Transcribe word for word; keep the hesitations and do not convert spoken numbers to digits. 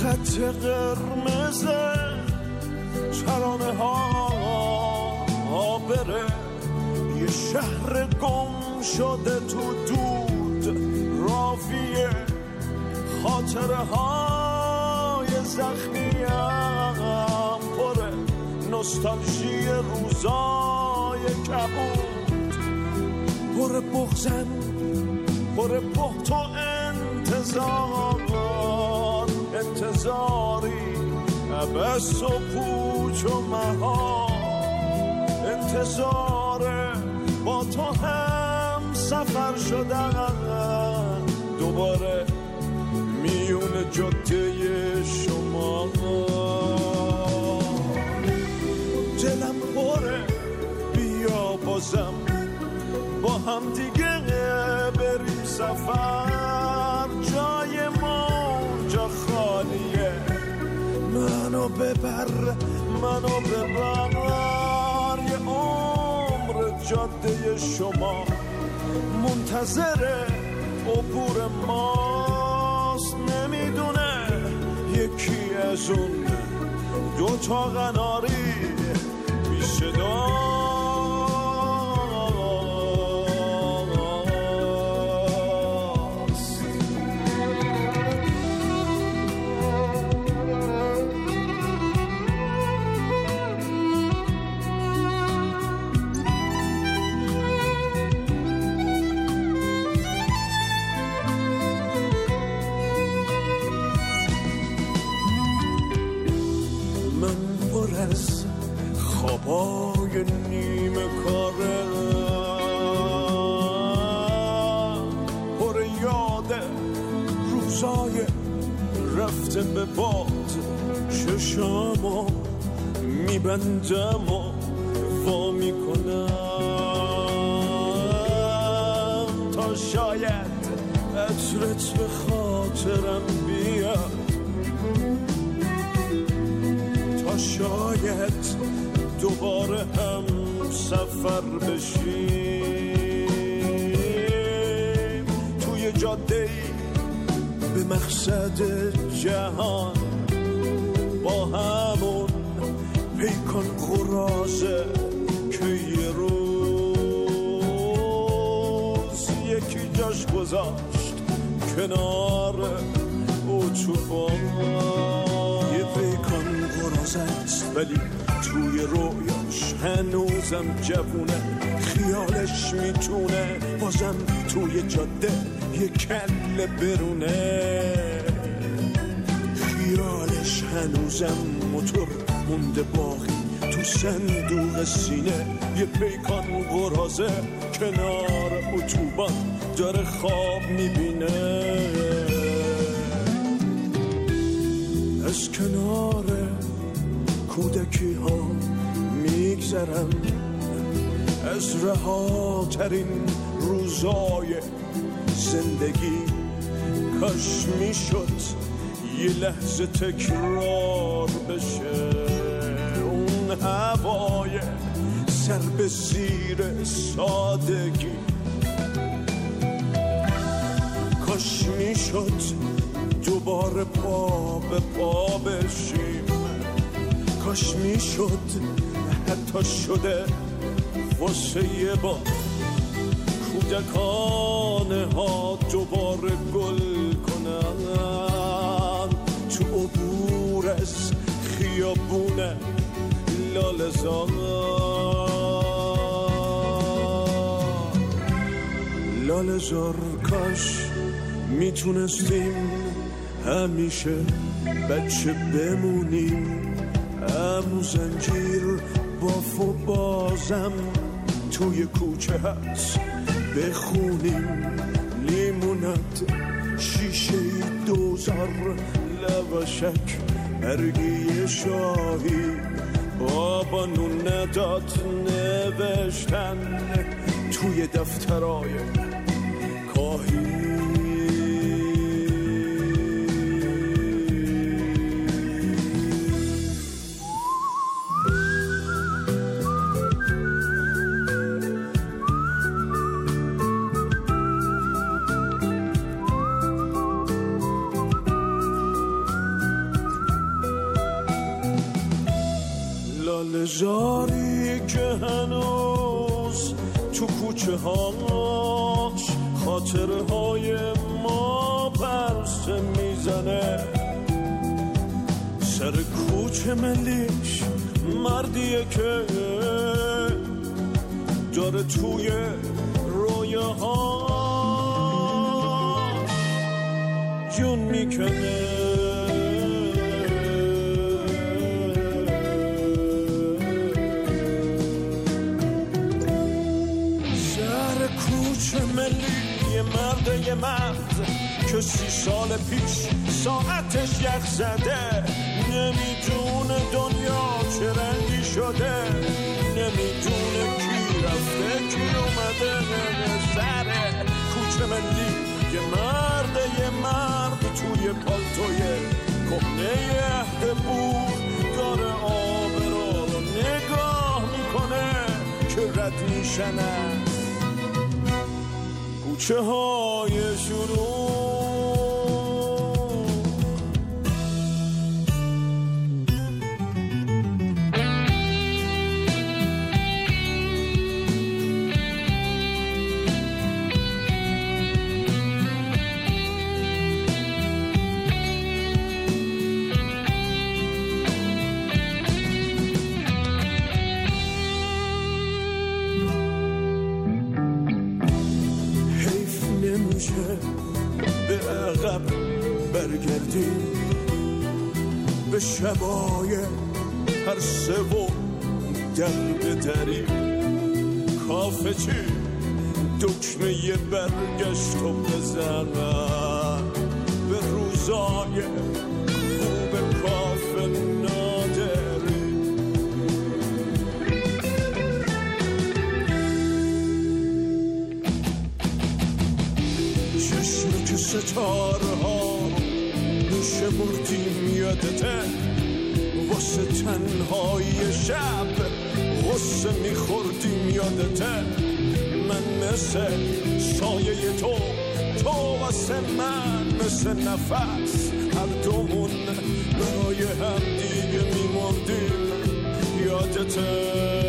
خط قرمز ترانه ها بره، یه شهر گم شده تو دود رافیه، خاطره های زخمیم پره، نوستالژی روزای کبود، پر بغزن پر پخت و انتظار، انتظاری عبس و پوچ و مهار، انتظار با تو هم سفر شدن دوباره میون جاده شما. دلم پره بیا بازم با هم دیگه بریم سفر، جای ما اونجا خالیه، منو ببر منو ببر، یه عمر جاده شما منتظر عبور ماست، نمیدونه یکی از اون دو تا قناری بی صدا. خوابای نیمه کاره پر یاده روزای رفته به باد، چشامو میبندم و وا میکنم تا شاید عطرت به خاطرم بیاد، تا شاید دوباره هم سفر بشیم توی جاده‌ای به مقصد جهان، با همون پیکان قرازه که یه روز یکی جاش گذاشت کنار اتوبان. یه پیکان قرازه است ولی توی رویاش هنوزم جوونه، خیالش میتونه بازم توی جاده یه کله برونه، خیالش هنوزم موتور مونده باقی تو صندوق سینه، یه پیکان قرازه کنار اتوبان داره خواب میبینه، از کنار کودکی ها میگذرم، از رهاترین روزای زندگی، کاش میشد یه لحظه تکرار بشه اون هوای سر به زیر سادگی، کاش میشد دوباره پا به پا بشیم، کاش میشد حتی شده واسه یه بار کودکانه ها دوباره گل کنن تو عبور از خیابون لاله‌زار. لاله‌زار کاش میتونستیم همیشه بچه بمونیم، امو زنجیر باف و بازم توی کوچه هست بخونیم، لیمونت شیشه دوزار لواشک برگی شاهی، بابا نون نداد نوشتن توی دفترای کاهی. تو کوچه هاش خاطرهای ما پرسه میزنه. سر کوچه ملیش مردیه که داره توی رویه هاش جون میکنه. کوچه ملی یه مرد یه مرد که سی سال پیش ساعتش یخ زده، نمیدونه دنیا چه رنگی شده، نمیدونه کی رفته کی اومده. سره کوچه ملی یه مرد یه مرد توی پالتوی کهنه عهد بود داره آبرا رو نگاه میکنه که رد میشنه کوچه های شروع. به عقب برگردیم به شبای هر سه و در بدریم. کافه چی دکمه یه برگشت و بزنم به روزای خوب کافه نادری. چشم که ستاره ها میشه مردیم یادته، واسه تنهای شب غصه میخوردیم یادته. من مثل سایه تو، تو واسه من مثل نفس، هر دومون برای هم دیگه میمردیم یادته.